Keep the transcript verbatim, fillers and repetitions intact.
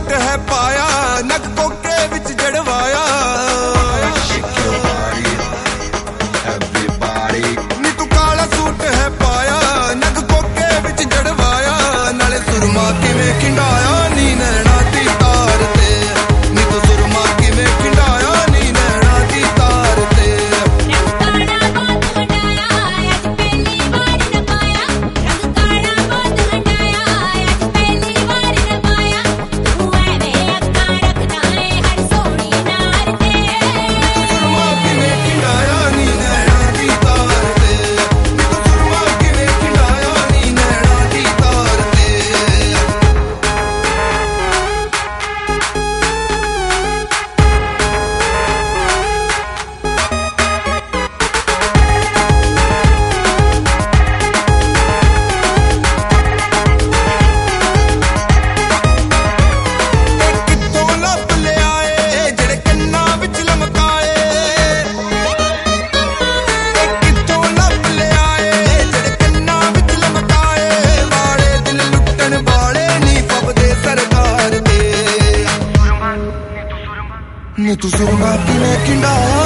suit है पाया नग कोके विच जड़वाया नी तू काला सूट है पाया नग कोके विच जड़वाया नाले सुरमा किवें खिंडाया नी नैना दी तार ते नी तू सुरमा किवें खिंडाया नी नैना दी तार ते नी तू सुरमा किवें खिंडाया